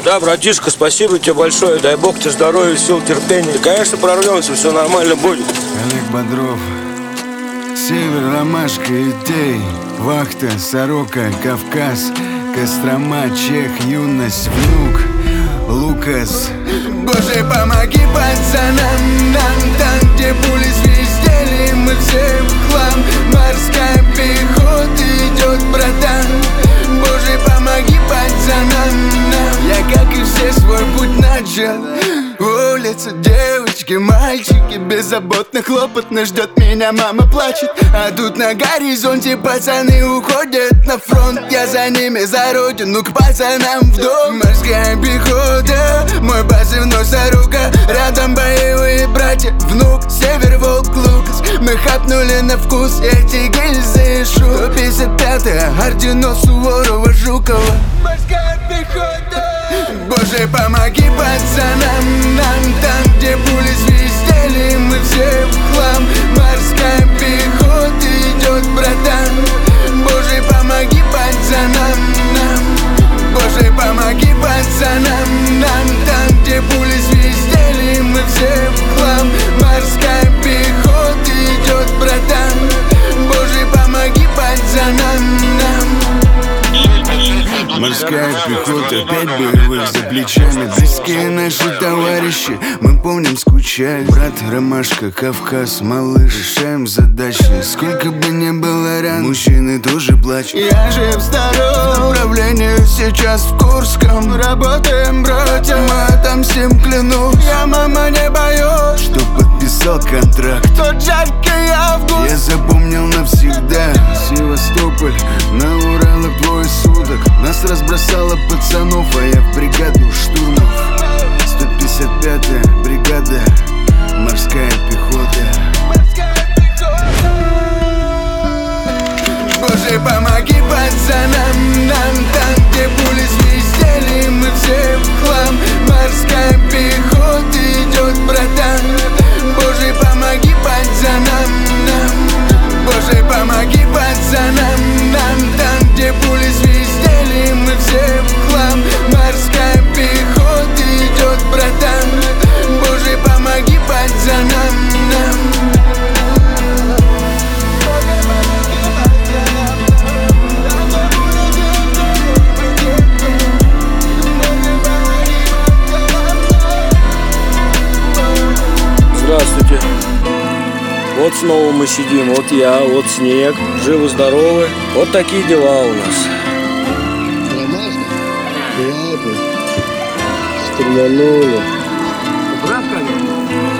Да, братишка, спасибо тебе большое. Дай бог тебе здоровья, сил, терпения. И, конечно, прорвемся, все нормально будет. Олег Бодров, Север, Ромашка, Идей, Вахта, Сорока, Кавказ, Кострома, Чех, Юность, Внук, Лукас. Боже, помоги пацанам, нам там, где пули свистели, мы все в хлам. Морская пехота идет, братан. Боже, помоги пацанам, нам. Я, как и все, свой путь начал. Улица, девочки, мальчики, беззаботно, хлопотно ждет меня, мама плачет. А тут на горизонте пацаны уходят на фронт. Я за ними, за родину, к пацанам в дом. Морская пехота, мой позывной Сорока. Рядом боевые братья, Внук, Север, Волк, Лукас. Мы хапнули на вкус эти гильзы и шут. 155-я, орденов Суворова, Жукова. Морская пехота. Боже, помоги пацанам, нам там, где пули свистели, мы все в хлам. Морская пехота идет, братан. Боже, помоги пацанам, нам. Боже, помоги пацанам, нам там, где пули свистели, мы все в хлам. Морская пехота идет, братан. Боже, помоги пацанам, нам. Морская пехота, 5 боевых за плечами. Близкие наши товарищи, мы помним, скучали. Брат, Ромашка, Кавказ, малыш. Решаем задачи, сколько бы ни было ран, мужчины тоже плачут. Я жив, здоров, направление сейчас в Курском. Работаем, братья, мы отомстим, клянусь. Я, мама, не боюсь, что подписал контракт. Тот жаркий август я запомнил навсегда. Севастополь, на Уралах двое суток. Нас разбросало пацанов, а я в бригаду штурмов. 155-я бригада, морская пехота. Боже, помоги пацанам, нам там, где пули свистели, мы все в хлам. Морская пехота идет, братан. Боже, помоги пацанам, нам. Боже, помоги пацанам, нам там, где пули свистели, мы все в хлам. Морская пехота идет, братан. Боже, помоги пацанам, нам. Здравствуйте. Вот снова мы сидим, вот я, вот снег, живы-здоровы. Вот такие дела у нас. Ромашка? Ладно. Стрельнули. Брат, как?